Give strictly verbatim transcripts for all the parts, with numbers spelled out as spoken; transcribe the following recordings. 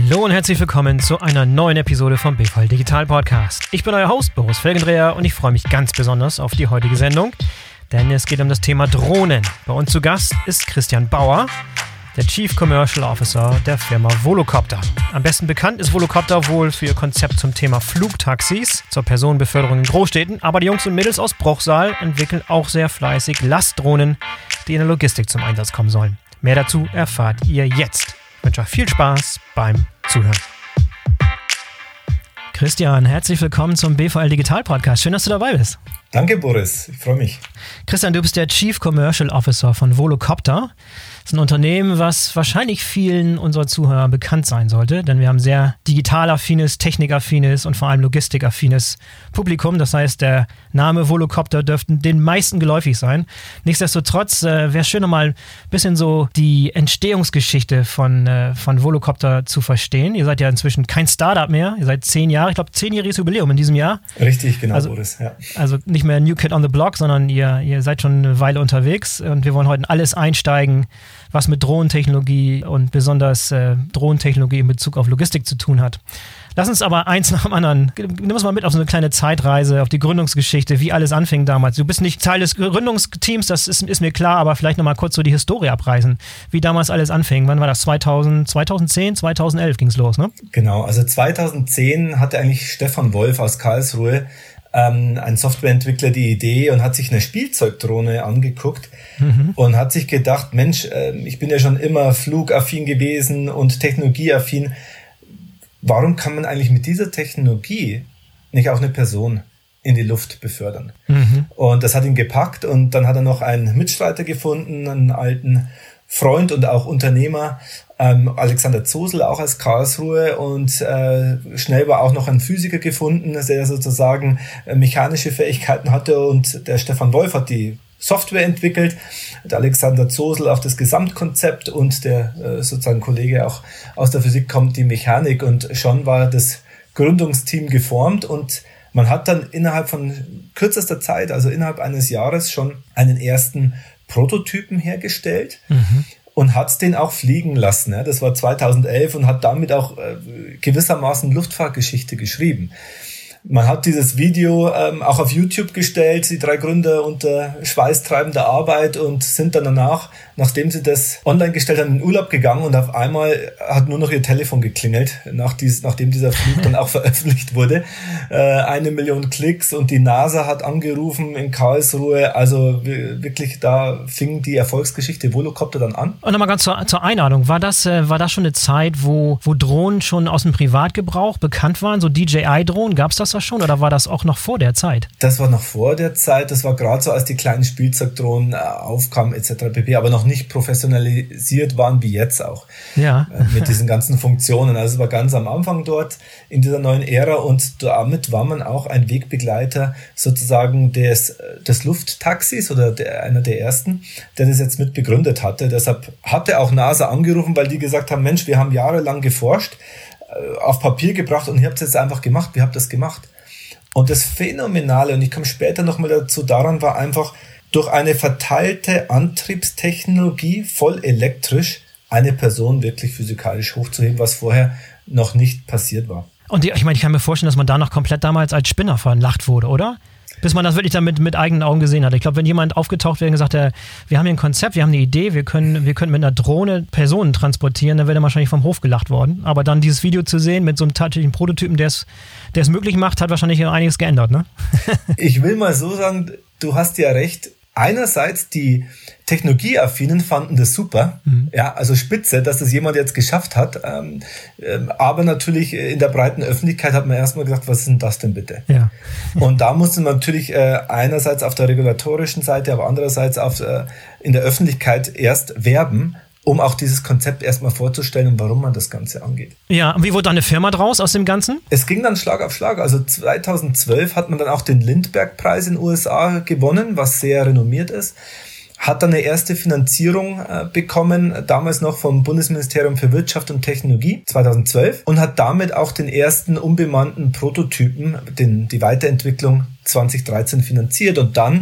Hallo und herzlich willkommen zu einer neuen Episode vom B V L Digital Podcast. Ich bin euer Host Boris Felgendreher und ich freue mich ganz besonders auf die heutige Sendung, denn es geht um das Thema Drohnen. Bei uns zu Gast ist Christian Bauer, der Chief Commercial Officer der Firma Volocopter. Am besten bekannt ist Volocopter wohl für ihr Konzept zum Thema Flugtaxis zur Personenbeförderung in Großstädten, aber die Jungs und Mädels aus Bruchsal entwickeln auch sehr fleißig Lastdrohnen, die in der Logistik zum Einsatz kommen sollen. Mehr dazu erfahrt ihr jetzt. Ich wünsche euch viel Spaß beim Zuhören. Christian, herzlich willkommen zum B V L Digital Podcast. Schön, dass du dabei bist. Danke, Boris. Ich freue mich. Christian, du bist der Chief Commercial Officer von Volocopter. Das ist ein Unternehmen, was wahrscheinlich vielen unserer Zuhörer bekannt sein sollte, denn wir haben sehr digital-affines, technikaffines und vor allem logistikaffines Publikum. Das heißt, der Name Volocopter dürfte den meisten geläufig sein. Nichtsdestotrotz äh, wäre es schön, nochmal ein bisschen so die Entstehungsgeschichte von, äh, von Volocopter zu verstehen. Ihr seid ja inzwischen kein Startup mehr. Ihr seid zehn Jahre, ich glaube, zehnjähriges Jubiläum in diesem Jahr. Richtig, genau, also, Boris. Ja. Also nicht mehr New Kid on the Block, sondern ihr, ihr seid schon eine Weile unterwegs und wir wollen heute in alles einsteigen, was mit Drohnentechnologie und besonders äh, Drohnentechnologie in Bezug auf Logistik zu tun hat. Lass uns aber eins nach dem anderen, nimm uns mal mit auf so eine kleine Zeitreise, auf die Gründungsgeschichte, wie alles anfing damals. Du bist nicht Teil des Gründungsteams, das ist, ist mir klar, aber vielleicht nochmal kurz so die Historie abreißen, wie damals alles anfing. Wann war das? zweitausend, zweitausendzehn, zweitausendelf ging es los, ne? Genau, also zweitausendzehn hatte eigentlich Stefan Wolf aus Karlsruhe, ähm, ein Softwareentwickler, die Idee und hat sich eine Spielzeugdrohne angeguckt mhm. und hat sich gedacht, Mensch, äh, ich bin ja schon immer flugaffin gewesen und technologieaffin. Warum kann man eigentlich mit dieser Technologie nicht auch eine Person in die Luft befördern? Mhm. Und das hat ihn gepackt und dann hat er noch einen Mitstreiter gefunden, einen alten Freund und auch Unternehmer, ähm, Alexander Zosel, auch aus Karlsruhe, und äh, schnell war auch noch ein Physiker gefunden, der sozusagen äh, mechanische Fähigkeiten hatte, und der Stefan Wolf hat die Software entwickelt, der Alexander Zosel auch das Gesamtkonzept und der äh, sozusagen Kollege auch aus der Physik kommt die Mechanik, und schon war das Gründungsteam geformt und man hat dann innerhalb von kürzester Zeit, also innerhalb eines Jahres, schon einen ersten Prototypen hergestellt mhm. und hat den auch fliegen lassen. Ja. Das war zweitausendelf und hat damit auch äh, gewissermaßen Luftfahrtgeschichte geschrieben. Man hat dieses Video ähm, auch auf YouTube gestellt, die drei Gründer unter schweißtreibender Arbeit, und sind dann danach, nachdem sie das online gestellt haben, in den Urlaub gegangen, und auf einmal hat nur noch ihr Telefon geklingelt, nach dies, nachdem dieser Flug dann auch veröffentlicht wurde. Äh, eine Million Klicks, und die NASA hat angerufen in Karlsruhe. Also wirklich, da fing die Erfolgsgeschichte Volocopter dann an. Und nochmal ganz zur, zur Einladung. War das, äh, war das schon eine Zeit, wo, wo Drohnen schon aus dem Privatgebrauch bekannt waren? So D J I-Drohnen, gab es das da schon, oder war das auch noch vor der Zeit? Das war noch vor der Zeit. Das war gerade so, als die kleinen Spielzeugdrohnen äh, aufkamen et cetera pp., aber noch nicht professionalisiert waren wie jetzt auch. Ja. Äh, mit diesen ganzen Funktionen. Also es war ganz am Anfang dort in dieser neuen Ära, und damit war man auch ein Wegbegleiter sozusagen des, des Lufttaxis oder der, einer der ersten, der das jetzt mit begründet hatte. Deshalb hatte auch NASA angerufen, weil die gesagt haben, Mensch, wir haben jahrelang geforscht, auf Papier gebracht, und ihr habt es jetzt einfach gemacht. Wie habt ihr das gemacht? Und das Phänomenale, und ich komme später nochmal dazu, daran war einfach, durch eine verteilte Antriebstechnologie, voll elektrisch, eine Person wirklich physikalisch hochzuheben, was vorher noch nicht passiert war. Und die, ich meine, ich kann mir vorstellen, dass man da noch komplett damals als Spinner verlacht wurde, oder? Bis man das wirklich dann mit, mit eigenen Augen gesehen hat. Ich glaube, wenn jemand aufgetaucht wäre und gesagt hätte, wir haben hier ein Konzept, wir haben eine Idee, wir können, wir können mit einer Drohne Personen transportieren, dann wäre er wahrscheinlich vom Hof gelacht worden. Aber dann dieses Video zu sehen mit so einem tatsächlichen Prototypen, der es der es möglich macht, hat wahrscheinlich einiges geändert, ne? Ich will mal so sagen, du hast ja recht. Einerseits die Technologieaffinen fanden das super, mhm. ja, also spitze, dass das jemand jetzt geschafft hat. Ähm, ähm, aber natürlich in der breiten Öffentlichkeit hat man erstmal gesagt, was ist denn das denn bitte? Ja. Und da musste man natürlich äh, einerseits auf der regulatorischen Seite, aber andererseits auf, äh, in der Öffentlichkeit erst werben, um auch dieses Konzept erstmal vorzustellen und warum man das Ganze angeht. Ja, und wie wurde da eine Firma draus aus dem Ganzen? Es ging dann Schlag auf Schlag. Also zweitausendzwölf hat man dann auch den Lindbergh-Preis in den U S A gewonnen, was sehr renommiert ist. Hat dann eine erste Finanzierung äh, bekommen, damals noch vom Bundesministerium für Wirtschaft und Technologie, zweitausendzwölf, und hat damit auch den ersten unbemannten Prototypen, den, die Weiterentwicklung zweitausenddreizehn finanziert. Und dann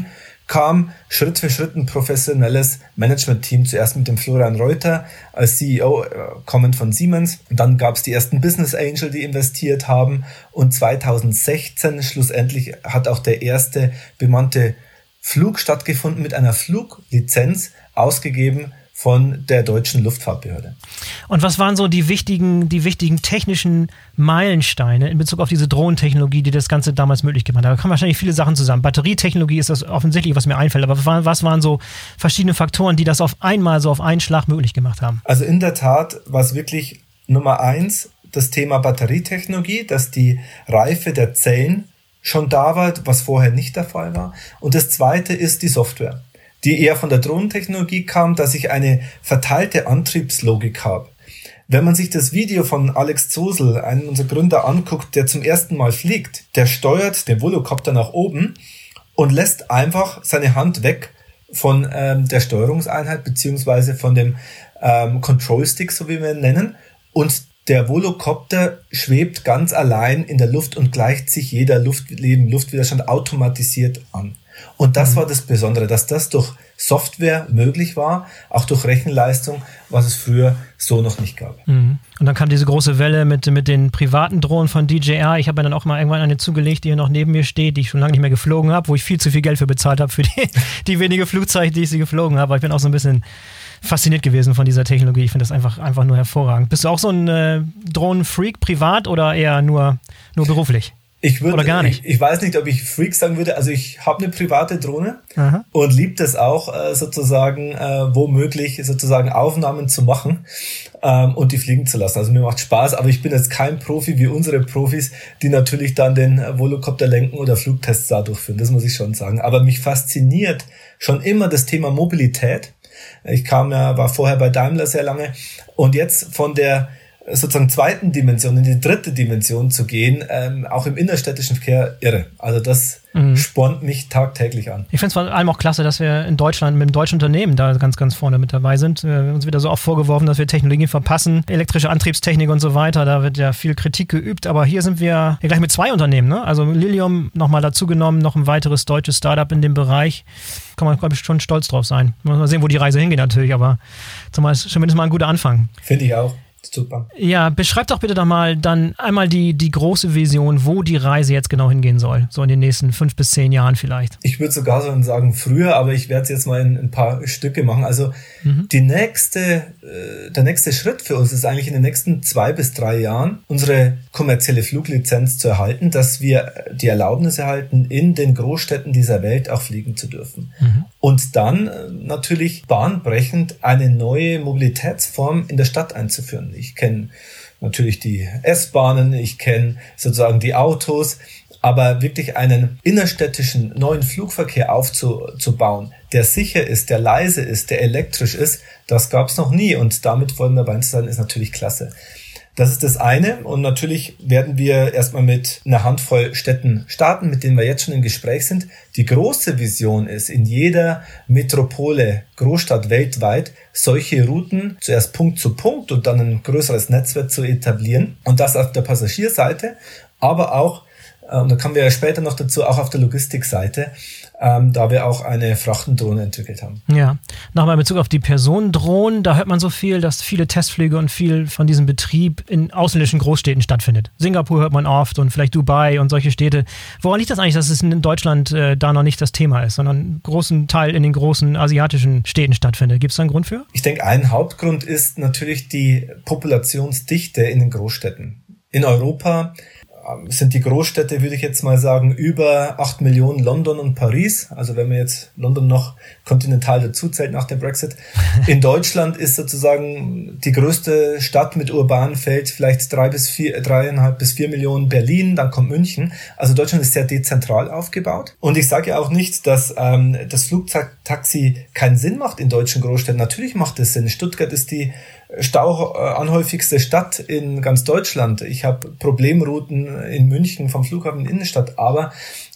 kam Schritt für Schritt ein professionelles Management-Team, zuerst mit dem Florian Reuter als C E O, äh, kommend von Siemens. Und dann gab es die ersten Business Angel, die investiert haben. Und zweitausendsechzehn schlussendlich hat auch der erste bemannte Flug stattgefunden mit einer Fluglizenz, ausgegeben von der deutschen Luftfahrtbehörde. Und was waren so die wichtigen, die wichtigen technischen Meilensteine in Bezug auf diese Drohnentechnologie, die das Ganze damals möglich gemacht hat? Da kommen wahrscheinlich viele Sachen zusammen. Batterietechnologie ist das offensichtlich, was mir einfällt. Aber was waren so verschiedene Faktoren, die das auf einmal so auf einen Schlag möglich gemacht haben? Also in der Tat war es wirklich Nummer eins das Thema Batterietechnologie, dass die Reife der Zellen schon da war, was vorher nicht der Fall war. Und das zweite ist die Software, die eher von der Drohnentechnologie kam, dass ich eine verteilte Antriebslogik habe. Wenn man sich das Video von Alex Zosel, einen unserer Gründer, anguckt, der zum ersten Mal fliegt, der steuert den Volocopter nach oben und lässt einfach seine Hand weg von ähm, der Steuerungseinheit beziehungsweise von dem ähm, Control Stick, so wie wir ihn nennen, und der Volocopter schwebt ganz allein in der Luft und gleicht sich jeder Luftleben, Luftwiderstand automatisiert an. Und das war das Besondere, dass das durch Software möglich war, auch durch Rechenleistung, was es früher so noch nicht gab. Mhm. Und dann kam diese große Welle mit, mit den privaten Drohnen von D J R. Ich habe mir dann auch mal irgendwann eine zugelegt, die hier noch neben mir steht, die ich schon lange nicht mehr geflogen habe, wo ich viel zu viel Geld für bezahlt habe, für die, die wenige Flugzeuge, die ich sie geflogen habe. Aber ich bin auch so ein bisschen fasziniert gewesen von dieser Technologie. Ich finde das einfach, einfach nur hervorragend. Bist du auch so ein äh, Drohnenfreak privat oder eher nur, nur beruflich? Ich würde, Oder gar nicht? Ich, ich weiß nicht, ob ich Freak sagen würde. Also ich habe eine private Drohne. Aha. Und liebe das auch, äh, sozusagen, äh, womöglich sozusagen Aufnahmen zu machen ähm, und die fliegen zu lassen. Also mir macht Spaß, aber ich bin jetzt kein Profi wie unsere Profis, die natürlich dann den Volocopter lenken oder Flugtests da durchführen. Das muss ich schon sagen. Aber mich fasziniert schon immer das Thema Mobilität. Ich kam ja, war vorher bei Daimler sehr lange und jetzt von der sozusagen zweiten Dimension in die dritte Dimension zu gehen, ähm, auch im innerstädtischen Verkehr, irre. Also das mhm. spornt mich tagtäglich an. Ich finde es vor allem auch klasse, dass wir in Deutschland mit dem deutschen Unternehmen da ganz, ganz vorne mit dabei sind. Äh, uns wird ja so oft vorgeworfen, dass wir Technologien verpassen, elektrische Antriebstechnik und so weiter. Da wird ja viel Kritik geübt, aber hier sind wir ja gleich mit zwei Unternehmen, ne? Also Lilium nochmal dazu genommen, noch ein weiteres deutsches Startup in dem Bereich. Kann man, glaube ich, schon stolz drauf sein. Mal sehen, wo die Reise hingeht natürlich, aber zumindest mal ein guter Anfang. Finde ich auch. Super. Ja, beschreib doch bitte doch mal dann einmal die, die große Vision, wo die Reise jetzt genau hingehen soll, so in den nächsten fünf bis zehn Jahren vielleicht. Ich würde sogar so sagen früher, aber ich werde es jetzt mal in ein paar Stücke machen. Also mhm. die nächste, äh, der nächste Schritt für uns ist eigentlich in den nächsten zwei bis drei Jahren unsere kommerzielle Fluglizenz zu erhalten, dass wir die Erlaubnis erhalten, in den Großstädten dieser Welt auch fliegen zu dürfen. Mhm. Und dann äh, natürlich bahnbrechend eine neue Mobilitätsform in der Stadt einzuführen. Ich kenne natürlich die S-Bahnen, ich kenne sozusagen die Autos, aber wirklich einen innerstädtischen neuen Flugverkehr aufzubauen, der sicher ist, der leise ist, der elektrisch ist, das gab es noch nie und damit vorne dabei zu sein, ist natürlich klasse. Das ist das eine und natürlich werden wir erstmal mit einer Handvoll Städten starten, mit denen wir jetzt schon im Gespräch sind. Die große Vision ist, in jeder Metropole, Großstadt weltweit solche Routen zuerst Punkt zu Punkt und dann ein größeres Netzwerk zu etablieren und das auf der Passagierseite, aber auch, und da kommen wir ja später noch dazu, auch auf der Logistikseite, ähm, da wir auch eine Frachtendrohne entwickelt haben. Ja, nochmal in Bezug auf die Personendrohnen, da hört man so viel, dass viele Testflüge und viel von diesem Betrieb in ausländischen Großstädten stattfindet. Singapur hört man oft und vielleicht Dubai und solche Städte. Woran liegt das eigentlich, dass es in Deutschland äh, da noch nicht das Thema ist, sondern einen großen Teil in den großen asiatischen Städten stattfindet? Gibt es da einen Grund für? Ich denke, ein Hauptgrund ist natürlich die Populationsdichte in den Großstädten. In Europa sind die Großstädte, würde ich jetzt mal sagen, über acht Millionen, London und Paris. Also wenn man jetzt London noch kontinental dazu zählt nach dem Brexit. In Deutschland ist sozusagen die größte Stadt mit urbanem Feld vielleicht drei bis vier, dreieinhalb bis vier Millionen Berlin, dann kommt München. Also Deutschland ist sehr dezentral aufgebaut. Und ich sage ja auch nicht, dass ähm, das Flugtaxi keinen Sinn macht in deutschen Großstädten. Natürlich macht es Sinn. Stuttgart ist die stauanhäufigste Stadt in ganz Deutschland. Ich habe Problemrouten in München vom Flughafen in die Innenstadt, aber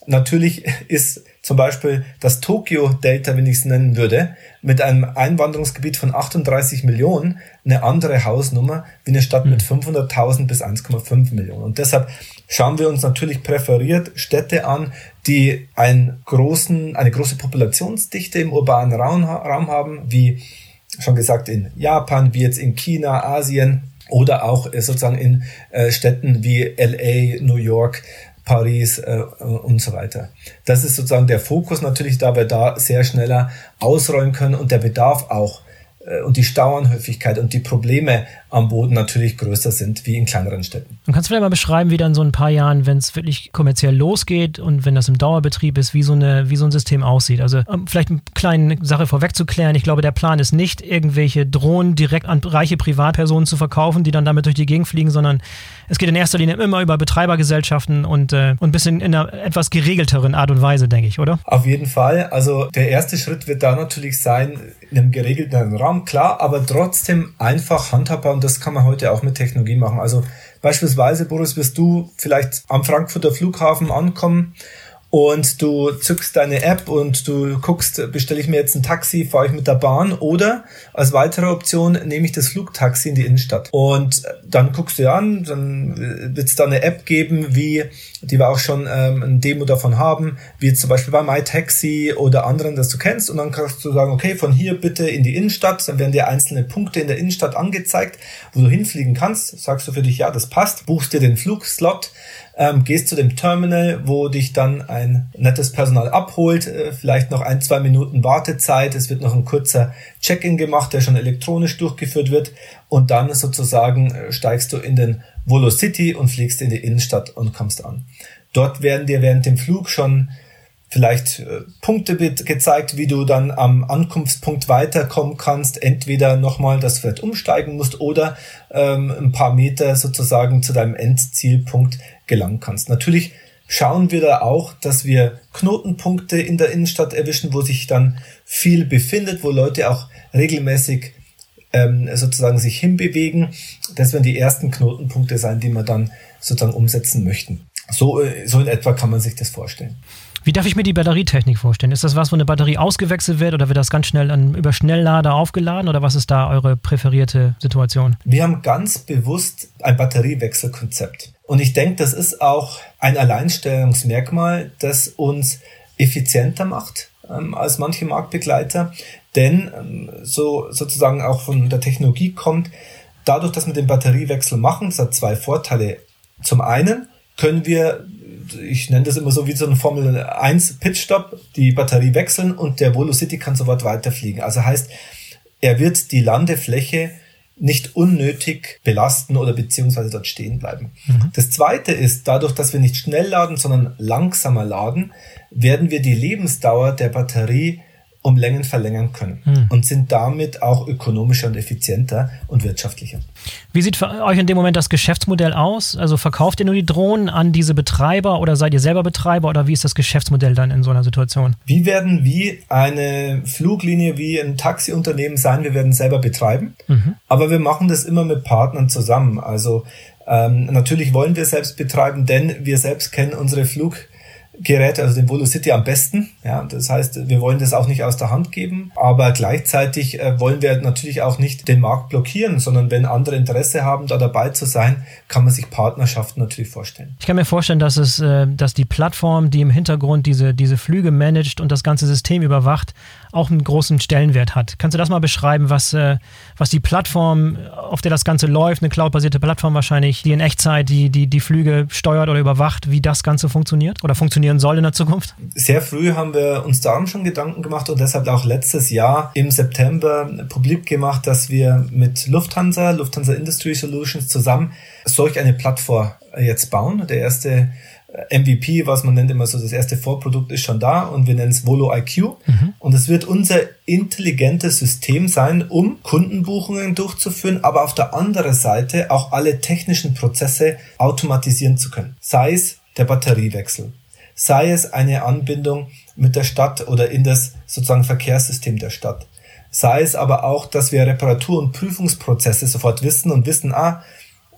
Natürlich ist zum Beispiel das Tokio-Delta, wenn ich es nennen würde, mit einem Einwanderungsgebiet von achtunddreißig Millionen eine andere Hausnummer wie eine Stadt mit fünfhunderttausend bis eins Komma fünf Millionen. Und deshalb schauen wir uns natürlich präferiert Städte an, die einen großen, eine große Populationsdichte im urbanen Raum, Raum haben, wie schon gesagt in Japan, wie jetzt in China, Asien oder auch sozusagen in äh, Städten wie L A, New York, Paris äh, und so weiter. Das ist sozusagen der Fokus natürlich, da wir da sehr schneller ausrollen können und der Bedarf auch äh, und die Stauanhäufigkeit und die Probleme am Boden natürlich größer sind wie in kleineren Städten. Und kannst du vielleicht mal beschreiben, wie dann so in ein paar Jahren, wenn es wirklich kommerziell losgeht und wenn das im Dauerbetrieb ist, wie so, eine, wie so ein System aussieht? Also um vielleicht eine kleine Sache vorwegzuklären. Ich glaube, der Plan ist nicht, irgendwelche Drohnen direkt an reiche Privatpersonen zu verkaufen, die dann damit durch die Gegend fliegen, sondern es geht in erster Linie immer über Betreibergesellschaften und, äh, und ein bisschen in einer etwas geregelteren Art und Weise, denke ich, oder? Auf jeden Fall. Also der erste Schritt wird da natürlich sein, in einem geregelten Raum, klar, aber trotzdem einfach handhabbar und das kann man heute auch mit Technologie machen. Also beispielsweise, Boris, wirst du vielleicht am Frankfurter Flughafen ankommen und du zückst deine App und du guckst, bestelle ich mir jetzt ein Taxi, fahre ich mit der Bahn oder als weitere Option nehme ich das Flugtaxi in die Innenstadt. Und dann guckst du dir an, dann wird es da eine App geben, wie die wir auch schon ähm, ein Demo davon haben, wie jetzt zum Beispiel bei MyTaxi oder anderen, das du kennst. Und dann kannst du sagen, okay, von hier bitte in die Innenstadt. Dann werden dir einzelne Punkte in der Innenstadt angezeigt, wo du hinfliegen kannst. Sagst du für dich, ja, das passt. Buchst dir den Flugslot, ähm, gehst zu dem Terminal, wo dich dann ein nettes Personal abholt. Äh, vielleicht noch ein, zwei Minuten Wartezeit. Es wird noch ein kurzer Check-in gemacht, der schon elektronisch durchgeführt wird. Und dann sozusagen äh, steigst du in den Volocity und fliegst in die Innenstadt und kommst an. Dort werden dir während dem Flug schon vielleicht äh, Punkte gezeigt, wie du dann am Ankunftspunkt weiterkommen kannst. Entweder nochmal das Pferd umsteigen musst oder ähm, ein paar Meter sozusagen zu deinem Endzielpunkt gelangen kannst. Natürlich schauen wir da auch, dass wir Knotenpunkte in der Innenstadt erwischen, wo sich dann viel befindet, wo Leute auch regelmäßig sozusagen sich hinbewegen. Das werden die ersten Knotenpunkte sein, die wir dann sozusagen umsetzen möchten. So, so in etwa kann man sich das vorstellen. Wie darf ich mir die Batterietechnik vorstellen? Ist das was, wo eine Batterie ausgewechselt wird oder wird das ganz schnell an, über Schnelllader aufgeladen oder was ist da eure präferierte Situation? Wir haben ganz bewusst ein Batteriewechselkonzept. Und ich denke, das ist auch ein Alleinstellungsmerkmal, das uns effizienter macht ähm, als manche Marktbegleiter. Denn ähm, so sozusagen auch von der Technologie kommt, dadurch, dass wir den Batteriewechsel machen, das hat zwei Vorteile. Zum einen können wir, ich nenne das immer so wie so ein Formel eins Pitstop, die Batterie wechseln und der Volocity kann sofort weiterfliegen. Also heißt, er wird die Landefläche nicht unnötig belasten oder beziehungsweise dort stehen bleiben. Mhm. Das zweite ist, dadurch, dass wir nicht schnell laden, sondern langsamer laden, werden wir die Lebensdauer der Batterie um Längen verlängern können mhm. und sind damit auch ökonomischer und effizienter und wirtschaftlicher. Wie sieht für euch in dem Moment das Geschäftsmodell aus? Also verkauft ihr nur die Drohnen an diese Betreiber oder seid ihr selber Betreiber oder wie ist das Geschäftsmodell dann in so einer Situation? Wir werden wie eine Fluglinie, wie ein Taxiunternehmen sein, wir werden selber betreiben, mhm. aber wir machen das immer mit Partnern zusammen. Also ähm, natürlich wollen wir selbst betreiben, denn wir selbst kennen unsere Flug Geräte, also den Volocity am besten. Ja, das heißt, wir wollen das auch nicht aus der Hand geben, aber gleichzeitig äh, wollen wir natürlich auch nicht den Markt blockieren, sondern wenn andere Interesse haben, da dabei zu sein, kann man sich Partnerschaften natürlich vorstellen. Ich kann mir vorstellen, dass es, äh, dass die Plattform, die im Hintergrund diese, diese Flüge managt und das ganze System überwacht, auch einen großen Stellenwert hat. Kannst du das mal beschreiben, was, äh, was die Plattform, auf der das Ganze läuft, eine cloudbasierte Plattform wahrscheinlich, die in Echtzeit die, die, die Flüge steuert oder überwacht, wie das Ganze funktioniert oder funktionieren soll in der Zukunft? Sehr früh haben wir uns darum schon Gedanken gemacht und deshalb auch letztes Jahr im September publik gemacht, dass wir mit Lufthansa, Lufthansa Industry Solutions zusammen solch eine Plattform jetzt bauen. Der erste M V P, was man nennt immer so, das erste Vorprodukt ist schon da und wir nennen es Volo I Q. Mhm. Und es wird unser intelligentes System sein, um Kundenbuchungen durchzuführen, aber auf der anderen Seite auch alle technischen Prozesse automatisieren zu können. Sei es der Batteriewechsel, sei es eine Anbindung mit der Stadt oder in das sozusagen Verkehrssystem der Stadt. Sei es aber auch, dass wir Reparatur- und Prüfungsprozesse sofort wissen und wissen, ah,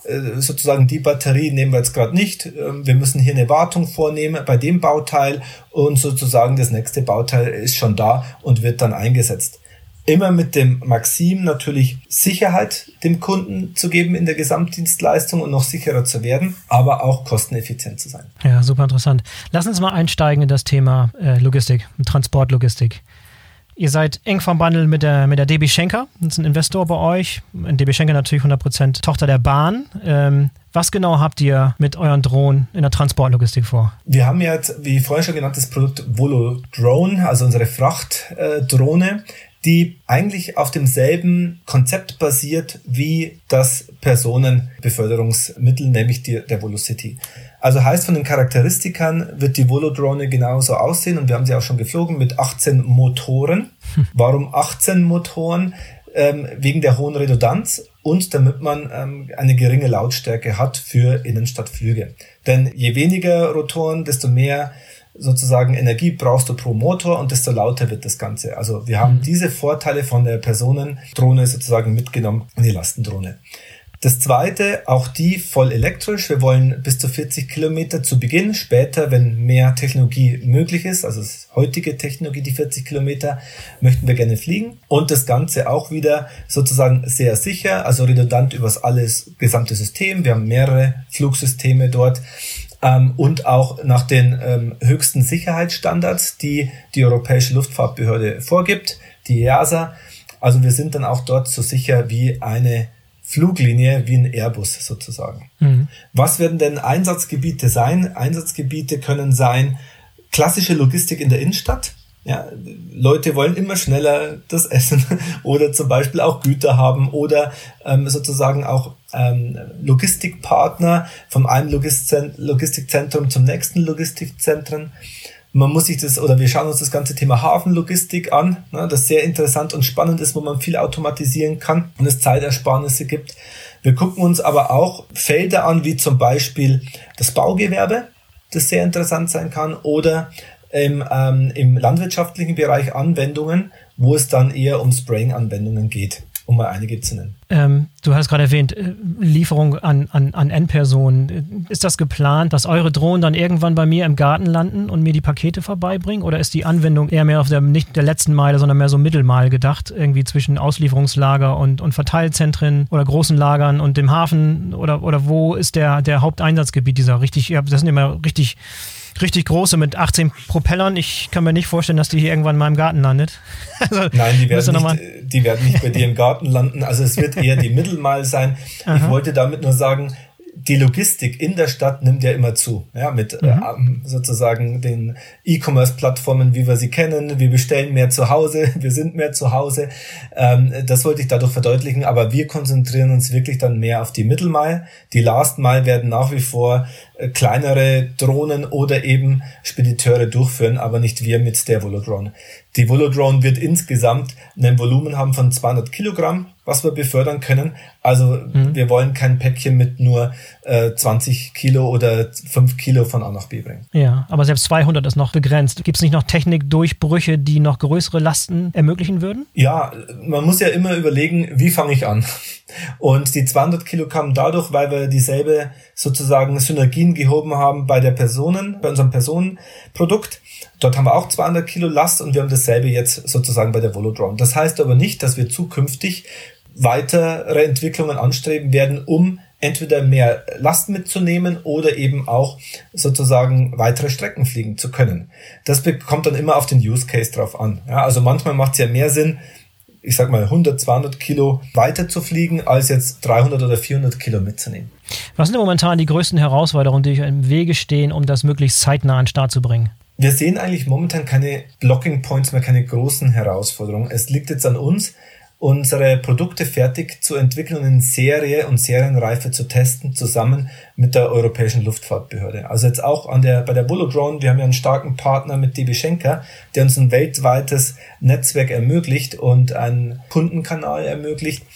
sozusagen die Batterie nehmen wir jetzt gerade nicht, wir müssen hier eine Wartung vornehmen bei dem Bauteil und sozusagen das nächste Bauteil ist schon da und wird dann eingesetzt. Immer mit dem Maxim natürlich Sicherheit dem Kunden zu geben in der Gesamtdienstleistung und noch sicherer zu werden, aber auch kosteneffizient zu sein. Ja, super interessant. Lass uns mal einsteigen in das Thema äh, Logistik, Transportlogistik. Ihr seid eng verbandelt mit der, mit der D B Schenker, das ist ein Investor bei euch. D B Schenker natürlich hundert Prozent Tochter der Bahn. Ähm, was genau habt ihr mit euren Drohnen in der Transportlogistik vor? Wir haben jetzt, wie vorhin schon genannt, das Produkt Volodrone, also unsere Frachtdrohne, die eigentlich auf demselben Konzept basiert wie das Personenbeförderungsmittel, nämlich die, der Volocity. Also heißt, von den Charakteristikern wird die Volodrone genauso aussehen und wir haben sie auch schon geflogen mit achtzehn Motoren. Hm. Warum achtzehn Motoren? Ähm, wegen der hohen Redundanz und damit man ähm, eine geringe Lautstärke hat für Innenstadtflüge. Denn je weniger Rotoren, desto mehr sozusagen Energie brauchst du pro Motor und desto lauter wird das Ganze. Also wir haben mhm. diese Vorteile von der Personendrohne sozusagen mitgenommen in die Lastendrohne. Das zweite, auch die voll elektrisch. Wir wollen bis zu vierzig Kilometer zu Beginn, später, wenn mehr Technologie möglich ist, also das heutige Technologie, die vierzig Kilometer, möchten wir gerne fliegen. Und das Ganze auch wieder sozusagen sehr sicher, also redundant über das alles gesamte System. Wir haben mehrere Flugsysteme dort. Und auch nach den ähm, höchsten Sicherheitsstandards, die die Europäische Luftfahrtbehörde vorgibt, die E A S A. Also wir sind dann auch dort so sicher wie eine Fluglinie, wie ein Airbus sozusagen. Mhm. Was werden denn Einsatzgebiete sein? Einsatzgebiete können sein klassische Logistik in der Innenstadt. Ja, Leute wollen immer schneller das essen oder zum Beispiel auch Güter haben oder ähm, sozusagen auch ähm, Logistikpartner von einem Logistikzentrum zum nächsten Logistikzentrum. Man muss sich das, oder wir schauen uns das ganze Thema Hafenlogistik an, ne, das sehr interessant und spannend ist, wo man viel automatisieren kann und es Zeitersparnisse gibt. Wir gucken uns aber auch Felder an, wie zum Beispiel das Baugewerbe, das sehr interessant sein kann, oder im, ähm, im landwirtschaftlichen Bereich Anwendungen, wo es dann eher um Spraying-Anwendungen geht, um mal einige zu nennen. Ähm, du hast gerade erwähnt, äh, Lieferung an, an, an Endpersonen. Ist das geplant, dass eure Drohnen dann irgendwann bei mir im Garten landen und mir die Pakete vorbeibringen? Oder ist die Anwendung eher mehr auf der, nicht der letzten Meile, sondern mehr so Mittelmeile gedacht, irgendwie zwischen Auslieferungslager und, und Verteilzentren oder großen Lagern und dem Hafen? Oder, oder wo ist der, der Haupteinsatzgebiet dieser richtig, das sind immer richtig... Richtig große mit achtzehn Propellern. Ich kann mir nicht vorstellen, dass die hier irgendwann in meinem Garten landet. Also, Nein, die werden, nicht, die werden nicht bei dir im Garten landen. Also es wird eher die Mittelmeile sein. Aha. Ich wollte damit nur sagen, die Logistik in der Stadt nimmt ja immer zu, ja, mit mhm. äh, sozusagen den E-Commerce-Plattformen, wie wir sie kennen. Wir bestellen mehr zu Hause, wir sind mehr zu Hause. Ähm, das wollte ich dadurch verdeutlichen, aber wir konzentrieren uns wirklich dann mehr auf die Mittelmile. Die Last Mile werden nach wie vor äh, kleinere Drohnen oder eben Spediteure durchführen, aber nicht wir mit der Volodrone. Die Volodrone wird insgesamt ein Volumen haben von zweihundert Kilogramm, was wir befördern können. Also mhm. wir wollen kein Päckchen mit nur äh, zwanzig Kilo oder fünf Kilo von A nach B bringen. Ja, aber selbst zweihundert ist noch begrenzt. Gibt es nicht noch Technikdurchbrüche, die noch größere Lasten ermöglichen würden? Ja, man muss ja immer überlegen, wie fange ich an? Und die zweihundert Kilo kamen dadurch, weil wir dieselbe sozusagen Synergien gehoben haben bei der Personen, bei unserem Personenprodukt. Dort haben wir auch zweihundert Kilo Last und wir haben dasselbe jetzt sozusagen bei der Volodrone. Das heißt aber nicht, dass wir zukünftig weitere Entwicklungen anstreben werden, um entweder mehr Last mitzunehmen oder eben auch sozusagen weitere Strecken fliegen zu können. Das kommt dann immer auf den Use Case drauf an. Ja, also manchmal macht es ja mehr Sinn, ich sag mal hundert, zweihundert Kilo weiter zu fliegen, als jetzt dreihundert oder vierhundert Kilo mitzunehmen. Was sind denn momentan die größten Herausforderungen, die euch im Wege stehen, um das möglichst zeitnah an den Start zu bringen? Wir sehen eigentlich momentan keine Blocking Points mehr, keine großen Herausforderungen. Es liegt jetzt an uns, unsere Produkte fertig zu entwickeln und in Serie und Serienreife zu testen, zusammen mit der Europäischen Luftfahrtbehörde. Also jetzt auch an der, bei der Volodrone, wir haben ja einen starken Partner mit D B Schenker, der uns ein weltweites Netzwerk ermöglicht und einen Kundenkanal ermöglicht.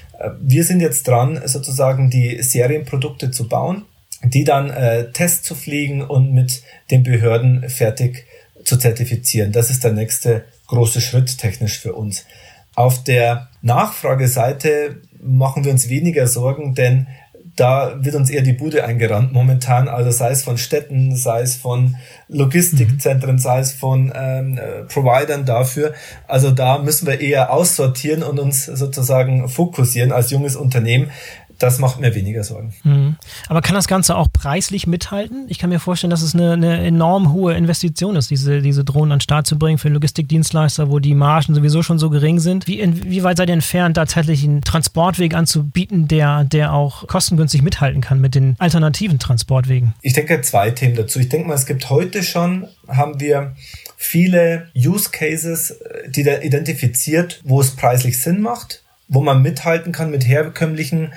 Wir sind jetzt dran, sozusagen die Serienprodukte zu bauen, die dann äh, Tests zu fliegen und mit den Behörden fertig zu zertifizieren. Das ist der nächste große Schritt technisch für uns. Auf der Nachfrageseite machen wir uns weniger Sorgen, denn da wird uns eher die Bude eingerannt momentan, also sei es von Städten, sei es von Logistikzentren, sei es von ähm, Providern dafür. Also da müssen wir eher aussortieren und uns sozusagen fokussieren als junges Unternehmen. Das macht mir weniger Sorgen. Mhm. Aber kann das Ganze auch preislich mithalten? Ich kann mir vorstellen, dass es eine, eine enorm hohe Investition ist, diese, diese Drohnen an den Start zu bringen für Logistikdienstleister, wo die Margen sowieso schon so gering sind. Wie, wie weit seid ihr entfernt, da tatsächlich einen Transportweg anzubieten, der, der auch kostengünstig mithalten kann mit den alternativen Transportwegen? Ich denke, zwei Themen dazu. Ich denke mal, es gibt heute schon, haben wir viele Use Cases, die da identifiziert, wo es preislich Sinn macht, wo man mithalten kann mit herkömmlichen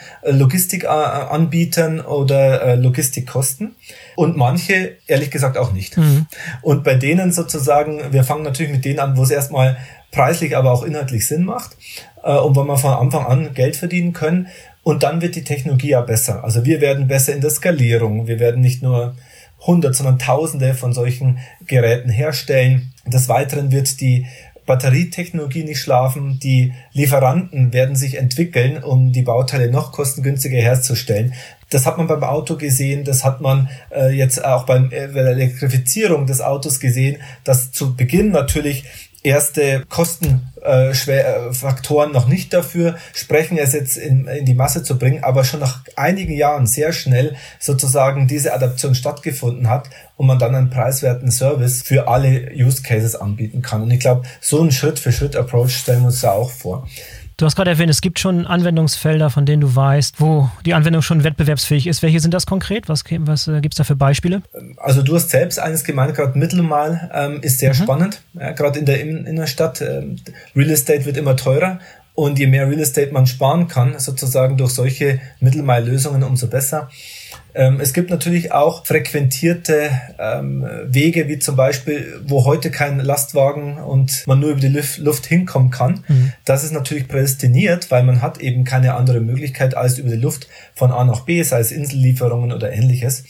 Logistikanbietern oder Logistikkosten. Und manche, ehrlich gesagt, auch nicht. Mhm. Und bei denen sozusagen, wir fangen natürlich mit denen an, wo es erstmal preislich, aber auch inhaltlich Sinn macht und wo wir von Anfang an Geld verdienen können. Und dann wird die Technologie ja besser. Also wir werden besser in der Skalierung. Wir werden nicht nur hundert, sondern tausende von solchen Geräten herstellen. Des Weiteren wird die Batterietechnologie nicht schlafen. Die Lieferanten werden sich entwickeln, um die Bauteile noch kostengünstiger herzustellen. Das hat man beim Auto gesehen, das hat man äh, jetzt auch beim, äh, bei der Elektrifizierung des Autos gesehen, dass zu Beginn natürlich erste Kostenfaktoren äh, noch nicht dafür sprechen, es jetzt in, in die Masse zu bringen, aber schon nach einigen Jahren sehr schnell sozusagen diese Adaption stattgefunden hat und man dann einen preiswerten Service für alle Use Cases anbieten kann. Und ich glaube, so einen Schritt-für-Schritt-Approach stellen wir uns da auch vor. Du hast gerade erwähnt, es gibt schon Anwendungsfelder, von denen du weißt, wo die Anwendung schon wettbewerbsfähig ist. Welche sind das konkret? Was, was äh, gibt es da für Beispiele? Also du hast selbst eines gemeint, gerade Mittelmal ähm, ist sehr mhm. spannend. Ja, gerade in der In- Innerstadt, ähm, Real Estate wird immer teurer. Und je mehr Real Estate man sparen kann, sozusagen durch solche Mittelmal-Lösungen, umso besser. Ähm, es gibt natürlich auch frequentierte ähm, Wege, wie zum Beispiel, wo heute kein Lastwagen und man nur über die Luft, Luft hinkommen kann. Mhm. Das ist natürlich prädestiniert, weil man hat eben keine andere Möglichkeit, als über die Luft von A nach B, sei es Insellieferungen oder ähnliches.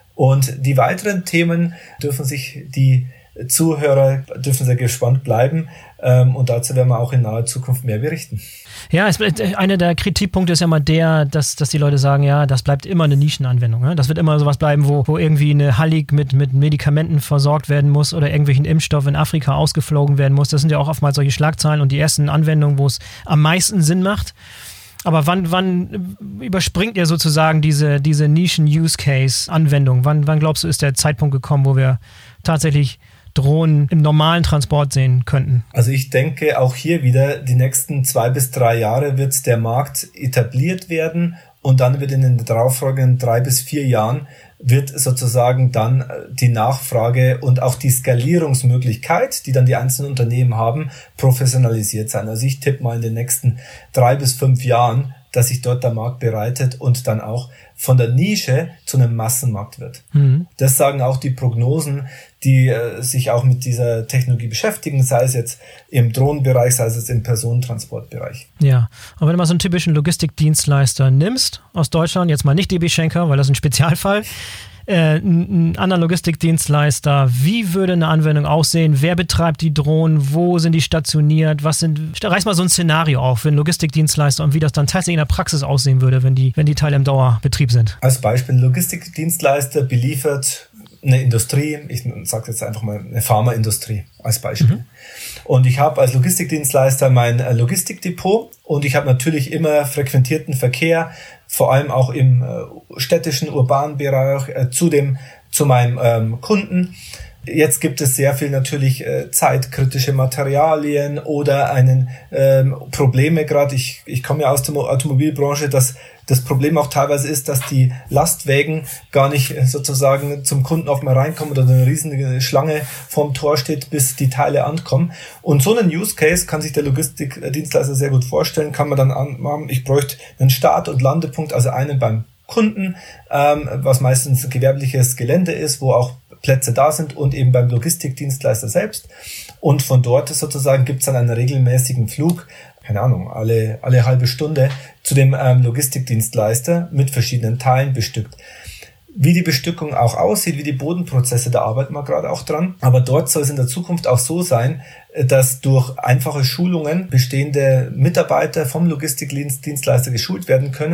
Und die weiteren Themen dürfen sich die Zuhörer dürfen sehr gespannt bleiben ähm, und dazu werden wir auch in naher Zukunft mehr berichten. Ja, es, einer der Kritikpunkte ist ja mal der, dass, dass die Leute sagen, ja, das bleibt immer eine Nischenanwendung. Ne? Das wird immer sowas bleiben, wo, wo irgendwie eine Hallig mit, mit Medikamenten versorgt werden muss oder irgendwelchen Impfstoff in Afrika ausgeflogen werden muss. Das sind ja auch oftmals solche Schlagzeilen und die ersten Anwendungen, wo es am meisten Sinn macht. Aber wann, wann überspringt ihr sozusagen diese, diese Nischen-Use-Case-Anwendung? Wann, wann glaubst du, ist der Zeitpunkt gekommen, wo wir tatsächlich Drohnen im normalen Transport sehen könnten? Also ich denke auch hier wieder, die nächsten zwei bis drei Jahre wird der Markt etabliert werden und dann wird in den darauffolgenden drei bis vier Jahren wird sozusagen dann die Nachfrage und auch die Skalierungsmöglichkeit, die dann die einzelnen Unternehmen haben, professionalisiert sein. Also ich tippe mal in den nächsten drei bis fünf Jahren, dass sich dort der Markt bereitet und dann auch von der Nische zu einem Massenmarkt wird. Mhm. Das sagen auch die Prognosen, die äh, sich auch mit dieser Technologie beschäftigen, sei es jetzt im Drohnenbereich, sei es jetzt im Personentransportbereich. Ja, aber wenn du mal so einen typischen Logistikdienstleister nimmst aus Deutschland, jetzt mal nicht D B Schenker, weil das ist ein Spezialfall, äh, ein anderer Logistikdienstleister, wie würde eine Anwendung aussehen? Wer betreibt die Drohnen? Wo sind die stationiert? Was sind, reiß mal so ein Szenario auf für einen Logistikdienstleister und wie das dann tatsächlich in der Praxis aussehen würde, wenn die, wenn die Teile im Dauerbetrieb sind. Als Beispiel, ein Logistikdienstleister beliefert eine Industrie, ich sage jetzt einfach mal eine Pharmaindustrie als Beispiel. Mhm. Und ich habe als Logistikdienstleister mein Logistikdepot und ich habe natürlich immer frequentierten Verkehr, vor allem auch im äh, städtischen, urbanen Bereich, äh, zu, dem, zu meinem ähm, Kunden. Jetzt gibt es sehr viel natürlich äh, zeitkritische Materialien oder einen ähm, Probleme gerade. Ich, ich komme ja aus der Automobilbranche, dass das Problem auch teilweise ist, dass die Lastwägen gar nicht sozusagen zum Kunden auch mal reinkommen oder eine riesige Schlange vorm Tor steht, bis die Teile ankommen. Und so einen Use Case kann sich der Logistikdienstleister sehr gut vorstellen, kann man dann anmachen, ich bräuchte einen Start- und Landepunkt, also einen beim Kunden, ähm, was meistens gewerbliches Gelände ist, wo auch Plätze da sind und eben beim Logistikdienstleister selbst. Und von dort sozusagen gibt es dann einen regelmäßigen Flug, keine Ahnung, alle, alle halbe Stunde zu dem ähm, Logistikdienstleister mit verschiedenen Teilen bestückt. Wie die Bestückung auch aussieht, wie die Bodenprozesse, da arbeiten wir gerade auch dran. Aber dort soll es in der Zukunft auch so sein, dass durch einfache Schulungen bestehende Mitarbeiter vom Logistikdienstleister geschult werden können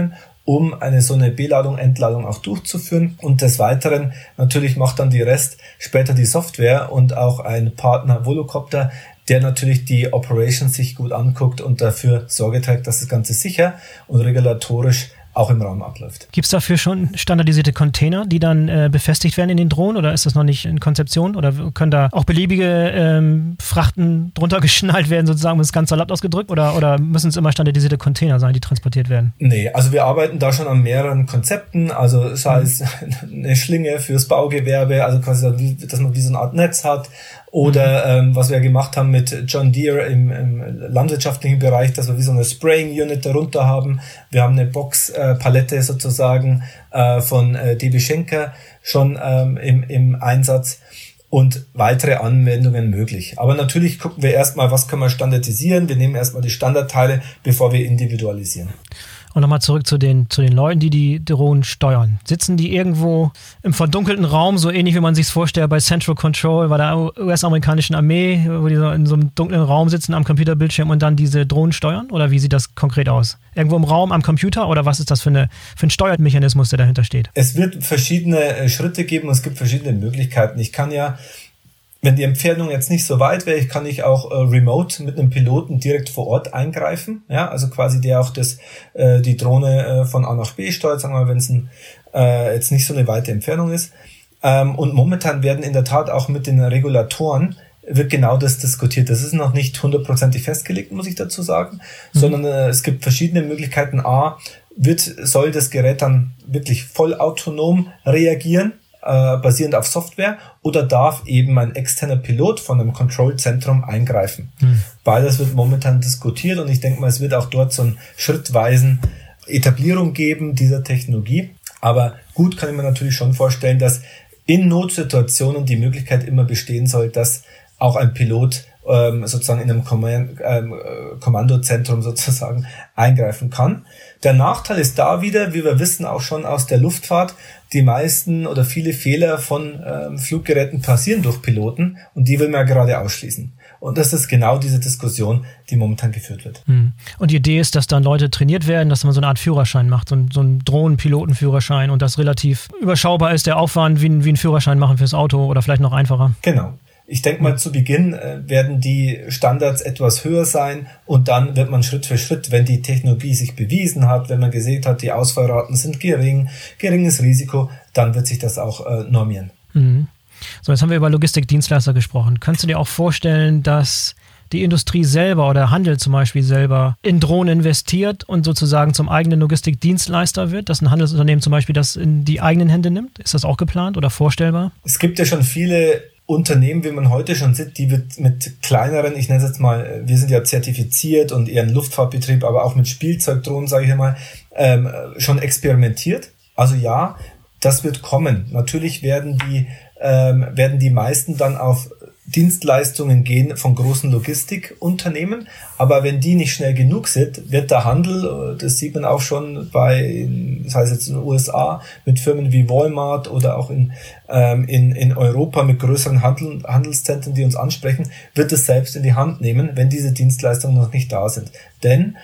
um eine so eine Beladung, Entladung auch durchzuführen. Und des Weiteren natürlich macht dann die Rest später die Software und auch ein Partner Volocopter, der natürlich die Operations sich gut anguckt und dafür Sorge trägt, dass das Ganze sicher und regulatorisch auch im Raum abläuft. Gibt es dafür schon standardisierte Container, die dann äh, befestigt werden in den Drohnen, oder ist das noch nicht in Konzeption, oder können da auch beliebige ähm, Frachten drunter geschnallt werden, sozusagen, um es ganz salopp ausgedrückt, oder, oder müssen es immer standardisierte Container sein, die transportiert werden? Nee, also wir arbeiten da schon an mehreren Konzepten, also sei es eine Schlinge fürs Baugewerbe, also quasi, dass man wie so eine Art Netz hat, oder ähm, was wir gemacht haben mit John Deere im, im landwirtschaftlichen Bereich, dass wir wie so eine Spraying Unit darunter haben. Wir haben eine Box-Palette äh, sozusagen äh, von äh, D B Schenker schon ähm, im, im Einsatz und weitere Anwendungen möglich. Aber natürlich gucken wir erstmal, was können wir standardisieren. Wir nehmen erstmal die Standardteile, bevor wir individualisieren. Und nochmal zurück zu den, zu den Leuten, die die Drohnen steuern. Sitzen die irgendwo im verdunkelten Raum, so ähnlich wie man sich es vorstellt bei Central Control, bei der U S-amerikanischen Armee, wo die so in so einem dunklen Raum sitzen am Computerbildschirm und dann diese Drohnen steuern? Oder wie sieht das konkret aus? Irgendwo im Raum am Computer, oder was ist das für, eine, für ein Steuermechanismus, der dahinter steht? Es wird verschiedene Schritte geben und es gibt verschiedene Möglichkeiten. Ich kann ja, wenn die Entfernung jetzt nicht so weit wäre, kann ich auch äh, remote mit einem Piloten direkt vor Ort eingreifen. Ja, also quasi der auch das äh, die Drohne äh, von A nach B steuert, sagen wir mal, wenn es ein, äh, jetzt nicht so eine weite Entfernung ist. Ähm, und momentan werden in der Tat auch mit den Regulatoren wird genau das diskutiert. Das ist noch nicht hundertprozentig festgelegt, muss ich dazu sagen, mhm. sondern äh, es gibt verschiedene Möglichkeiten. A, wird soll das Gerät dann wirklich vollautonom reagieren, basierend auf Software, oder darf eben ein externer Pilot von einem Kontrollzentrum eingreifen. Hm. Beides wird momentan diskutiert und ich denke mal, es wird auch dort so eine schrittweisen Etablierung geben dieser Technologie. Aber gut kann ich mir natürlich schon vorstellen, dass in Notsituationen die Möglichkeit immer bestehen soll, dass auch ein Pilot ähm, sozusagen in einem Kommand- ähm, Kommandozentrum sozusagen eingreifen kann. Der Nachteil ist da wieder, wie wir wissen auch schon aus der Luftfahrt, die meisten oder viele Fehler von ähm, Fluggeräten passieren durch Piloten und die will man ja gerade ausschließen. Und das ist genau diese Diskussion, die momentan geführt wird. Und die Idee ist, dass dann Leute trainiert werden, dass man so eine Art Führerschein macht, so ein, so ein Drohnenpilotenführerschein, und das relativ überschaubar ist, der Aufwand, wie ein, wie ein Führerschein machen fürs Auto oder vielleicht noch einfacher. Genau. Ich denke mal, zu Beginn äh, werden die Standards etwas höher sein und dann wird man Schritt für Schritt, wenn die Technologie sich bewiesen hat, wenn man gesehen hat, die Ausfallraten sind gering, geringes Risiko, dann wird sich das auch äh, normieren. Mhm. So, jetzt haben wir über Logistikdienstleister gesprochen. Kannst du dir auch vorstellen, dass die Industrie selber oder Handel zum Beispiel selber in Drohnen investiert und sozusagen zum eigenen Logistikdienstleister wird, dass ein Handelsunternehmen zum Beispiel das in die eigenen Hände nimmt? Ist das auch geplant oder vorstellbar? Es gibt ja schon viele Unternehmen, wie man heute schon sieht, die mit, mit kleineren, ich nenne es jetzt mal, wir sind ja zertifiziert und eher ein Luftfahrtbetrieb, aber auch mit Spielzeugdrohnen, sage ich mal, ähm, schon experimentiert. Also ja, das wird kommen. Natürlich werden die, ähm, werden die meisten dann auf Dienstleistungen gehen von großen Logistikunternehmen, aber wenn die nicht schnell genug sind, wird der Handel, das sieht man auch schon bei, das heißt jetzt in den U S A, mit Firmen wie Walmart oder auch in, ähm, in, in Europa mit größeren Handel, Handelszentren, die uns ansprechen, wird es selbst in die Hand nehmen, wenn diese Dienstleistungen noch nicht da sind. Denn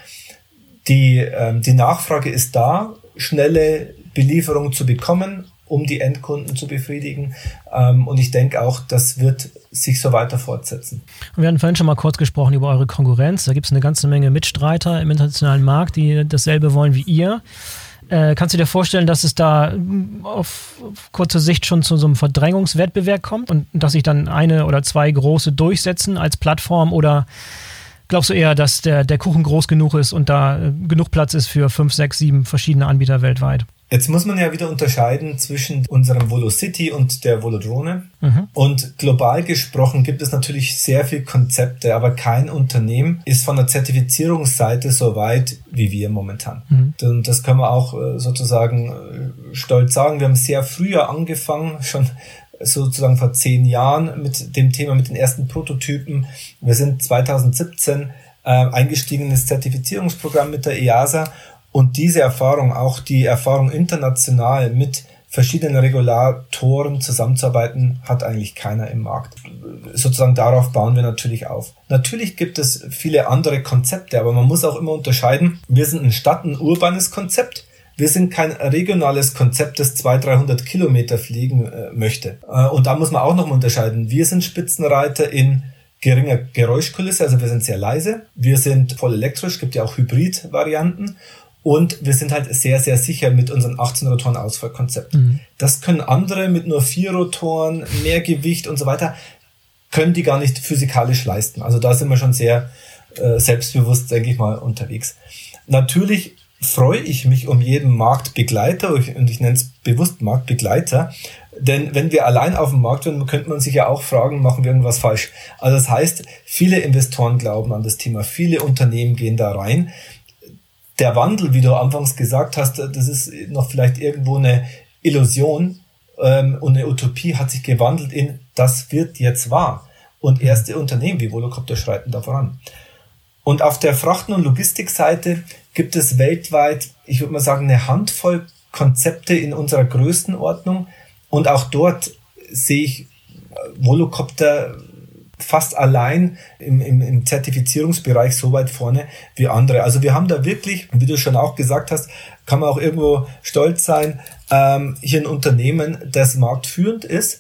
die, ähm, die Nachfrage ist da, schnelle Belieferung zu bekommen, um die Endkunden zu befriedigen. Und ich denke auch, das wird sich so weiter fortsetzen. Wir hatten vorhin schon mal kurz gesprochen über eure Konkurrenz. Da gibt es eine ganze Menge Mitstreiter im internationalen Markt, die dasselbe wollen wie ihr. Äh, kannst du dir vorstellen, dass es da auf, auf kurze Sicht schon zu so einem Verdrängungswettbewerb kommt und dass sich dann eine oder zwei große durchsetzen als Plattform, oder glaubst du eher, dass der, der Kuchen groß genug ist und da äh, genug Platz ist für fünf, sechs, sieben verschiedene Anbieter weltweit? Jetzt muss man ja wieder unterscheiden zwischen unserem Volocity und der Volodrone. Mhm. Und global gesprochen gibt es natürlich sehr viele Konzepte, aber kein Unternehmen ist von der Zertifizierungsseite so weit wie wir momentan. Mhm. Und das können wir auch sozusagen stolz sagen. Wir haben sehr früher angefangen, schon sozusagen vor zehn Jahren mit dem Thema, mit den ersten Prototypen. Wir sind zweitausendsiebzehn äh, eingestiegen in das Zertifizierungsprogramm mit der E A S A. Und diese Erfahrung, auch die Erfahrung international mit verschiedenen Regulatoren zusammenzuarbeiten, hat eigentlich keiner im Markt. Sozusagen darauf bauen wir natürlich auf. Natürlich gibt es viele andere Konzepte, aber man muss auch immer unterscheiden. Wir sind ein Stadt-, ein urbanes Konzept. Wir sind kein regionales Konzept, das zweihundert, dreihundert Kilometer fliegen äh, möchte. Äh, und da muss man auch noch mal unterscheiden. Wir sind Spitzenreiter in geringer Geräuschkulisse, also wir sind sehr leise. Wir sind voll elektrisch, gibt ja auch Hybrid-Varianten. Und wir sind halt sehr, sehr sicher mit unseren achtzehn Rotoren Ausfallkonzept. Mhm. Das können andere mit nur vier Rotoren, mehr Gewicht und so weiter, können die gar nicht physikalisch leisten. Also da sind wir schon sehr äh, selbstbewusst, denke ich mal, unterwegs. Natürlich freue ich mich um jeden Marktbegleiter, und ich nenne es bewusst Marktbegleiter, denn wenn wir allein auf dem Markt sind, könnte man sich ja auch fragen, machen wir irgendwas falsch. Also das heißt, viele Investoren glauben an das Thema, viele Unternehmen gehen da rein. Der Wandel, wie du anfangs gesagt hast, das ist noch vielleicht irgendwo eine Illusion ähm, und eine Utopie, hat sich gewandelt in, das wird jetzt wahr. Und erste Unternehmen wie Volocopter schreiten da voran. Und auf der Frachten- und Logistikseite gibt es weltweit, ich würde mal sagen, eine Handvoll Konzepte in unserer Größenordnung. Und auch dort sehe ich Volocopter fast allein im, im, im Zertifizierungsbereich so weit vorne wie andere. Also wir haben da wirklich, wie du schon auch gesagt hast, kann man auch irgendwo stolz sein, ähm, hier ein Unternehmen, das marktführend ist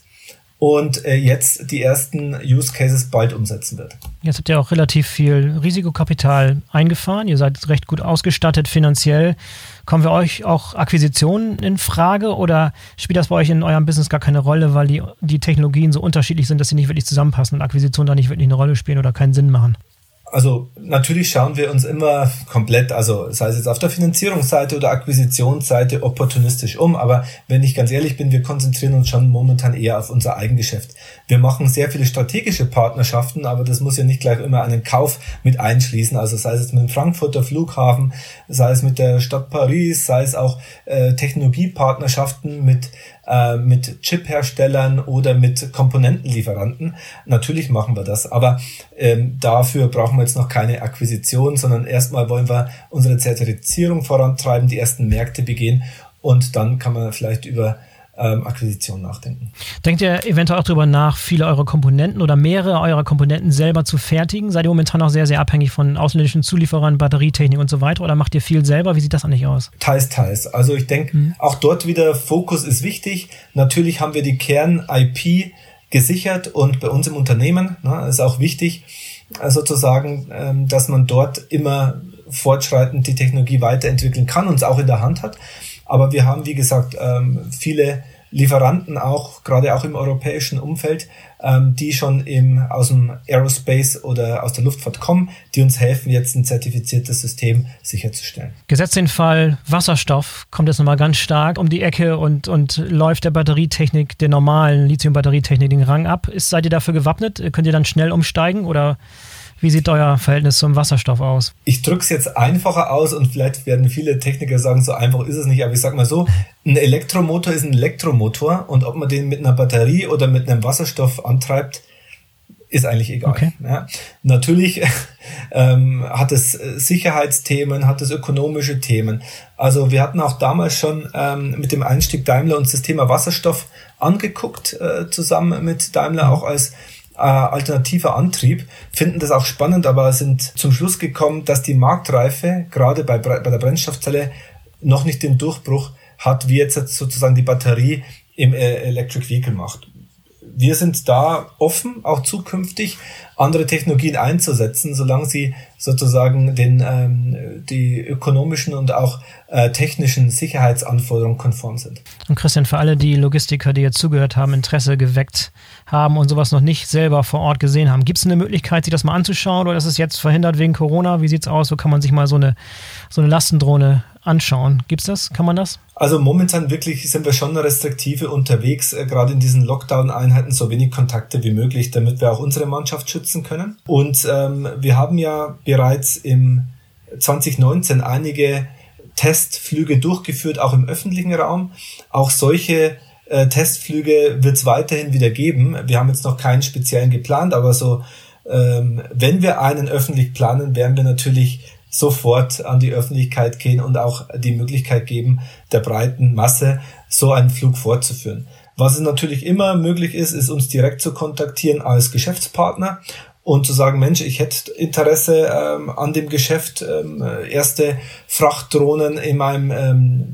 und äh, jetzt die ersten Use Cases bald umsetzen wird. Jetzt habt ihr auch relativ viel Risikokapital eingefahren. Ihr seid recht gut ausgestattet finanziell. Kommen für euch auch Akquisitionen in Frage oder spielt das bei euch in eurem Business gar keine Rolle, weil die, die Technologien so unterschiedlich sind, dass sie nicht wirklich zusammenpassen und Akquisitionen da nicht wirklich eine Rolle spielen oder keinen Sinn machen? Also natürlich schauen wir uns immer komplett, also sei es jetzt auf der Finanzierungsseite oder Akquisitionsseite, opportunistisch um. Aber wenn ich ganz ehrlich bin, wir konzentrieren uns schon momentan eher auf unser Eigengeschäft. Wir machen sehr viele strategische Partnerschaften, aber das muss ja nicht gleich immer einen Kauf mit einschließen. Also sei es jetzt mit dem Frankfurter Flughafen, sei es mit der Stadt Paris, sei es auch äh, Technologiepartnerschaften mit äh, mit Chip-Herstellern oder mit Komponentenlieferanten. Natürlich machen wir das, aber ähm, dafür brauchen wir jetzt noch keine Akquisition, sondern erstmal wollen wir unsere Zertifizierung vorantreiben, die ersten Märkte begehen und dann kann man vielleicht über ähm, Akquisition nachdenken. Denkt ihr eventuell auch darüber nach, viele eurer Komponenten oder mehrere eurer Komponenten selber zu fertigen? Seid ihr momentan auch sehr, sehr abhängig von ausländischen Zulieferern, Batterietechnik und so weiter oder macht ihr viel selber? Wie sieht das eigentlich aus? Teils, teils. Also ich denke, mhm. auch dort wieder Fokus ist wichtig. Natürlich haben wir die Kern-I P gesichert und bei uns im Unternehmen, ne, ist auch wichtig, sozusagen, ähm, dass man dort immer fortschreitend die Technologie weiterentwickeln kann und es auch in der Hand hat. Aber wir haben, wie gesagt, ähm, viele Lieferanten auch, gerade auch im europäischen Umfeld, ähm, die schon im, aus dem Aerospace oder aus der Luftfahrt kommen, die uns helfen, jetzt ein zertifiziertes System sicherzustellen. Gesetzt den Fall, Wasserstoff kommt jetzt nochmal ganz stark um die Ecke und, und läuft der Batterietechnik, der normalen Lithium-Batterietechnik den Rang ab. Ist, seid ihr dafür gewappnet? Könnt ihr dann schnell umsteigen oder wie sieht euer Verhältnis zum Wasserstoff aus? Ich drücke es jetzt einfacher aus und vielleicht werden viele Techniker sagen, so einfach ist es nicht, aber ich sage mal so, ein Elektromotor ist ein Elektromotor und ob man den mit einer Batterie oder mit einem Wasserstoff antreibt, ist eigentlich egal. Okay. Ja, natürlich ähm, hat es Sicherheitsthemen, hat es ökonomische Themen. Also wir hatten auch damals schon ähm, mit dem Einstieg Daimler uns das Thema Wasserstoff angeguckt, äh, zusammen mit Daimler auch als äh, alternativer Antrieb, finden das auch spannend, aber sind zum Schluss gekommen, dass die Marktreife gerade bei, bei der Brennstoffzelle noch nicht den Durchbruch hat, wie jetzt sozusagen die Batterie im äh, Electric Vehicle macht. Wir sind da offen, auch zukünftig andere Technologien einzusetzen, solange sie sozusagen den ähm, die ökonomischen und auch äh, technischen Sicherheitsanforderungen konform sind. Und Christian, für alle die Logistiker, die jetzt zugehört haben, Interesse geweckt haben und sowas noch nicht selber vor Ort gesehen haben, gibt es eine Möglichkeit, sich das mal anzuschauen oder ist es jetzt verhindert wegen Corona? Wie sieht's aus? So kann man sich mal so eine so eine Lastendrohne anschauen. Gibt's das? Kann man das? Also momentan wirklich sind wir schon restriktive unterwegs, äh, gerade in diesen Lockdown-Einheiten so wenig Kontakte wie möglich, damit wir auch unsere Mannschaft schützen können. Und ähm, wir haben ja bereits im zwanzig neunzehn einige Testflüge durchgeführt, auch im öffentlichen Raum. Auch solche äh, Testflüge wird es weiterhin wieder geben. Wir haben jetzt noch keinen speziellen geplant, aber so, ähm, wenn wir einen öffentlich planen, werden wir natürlich sofort an die Öffentlichkeit gehen und auch die Möglichkeit geben, der breiten Masse so einen Flug fortzuführen. Was es natürlich immer möglich ist, ist uns direkt zu kontaktieren als Geschäftspartner und zu sagen, Mensch, ich hätte Interesse ähm, an dem Geschäft, ähm, erste Frachtdrohnen in meinem ähm,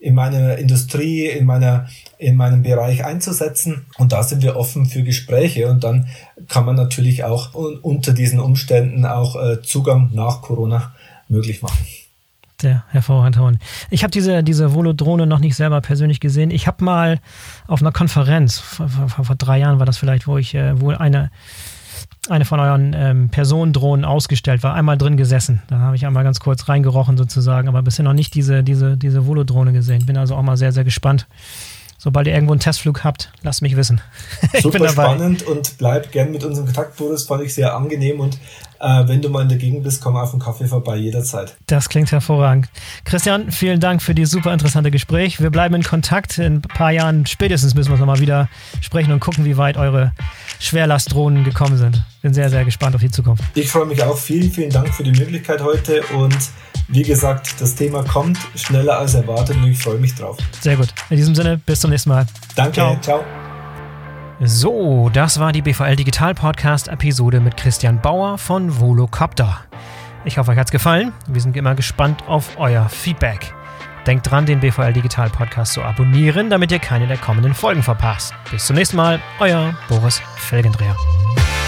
in meiner Industrie, in meiner in meinem Bereich einzusetzen. Und da sind wir offen für Gespräche. Und dann kann man natürlich auch unter diesen Umständen auch äh, Zugang nach Corona möglich machen. Sehr hervorragend. Ich habe diese, diese Volodrone noch nicht selber persönlich gesehen. Ich habe mal auf einer Konferenz, vor, vor, vor drei Jahren war das vielleicht, wo ich äh, wohl eine, eine von euren ähm, Personendrohnen ausgestellt war, einmal drin gesessen. Da habe ich einmal ganz kurz reingerochen sozusagen, aber bisher noch nicht diese, diese, diese Volodrone gesehen. Bin also auch mal sehr, sehr gespannt. Sobald ihr irgendwo einen Testflug habt, lasst mich wissen. Ich Super bin dabei. Spannend und bleib gern mit unserem Kontakt, Boris. Fand ich sehr angenehm und äh, wenn du mal in der Gegend bist, komm auf einen Kaffee vorbei, jederzeit. Das klingt hervorragend. Christian, vielen Dank für dieses super interessante Gespräch. Wir bleiben in Kontakt. In ein paar Jahren spätestens müssen wir uns nochmal wieder sprechen und gucken, wie weit eure Schwerlastdrohnen gekommen sind. Bin sehr, sehr gespannt auf die Zukunft. Ich freue mich auch. Vielen, vielen Dank für die Möglichkeit heute und wie gesagt, das Thema kommt schneller als erwartet und ich freue mich drauf. Sehr gut. In diesem Sinne, bis zum nächsten Mal. Danke, ciao. ciao. So, das war die B V L Digital Podcast Episode mit Christian Bauer von Volocopter. Ich hoffe, euch hat's gefallen. Wir sind immer gespannt auf euer Feedback. Denkt dran, den B V L Digital Podcast zu abonnieren, damit ihr keine der kommenden Folgen verpasst. Bis zum nächsten Mal, euer Boris Felgendreher.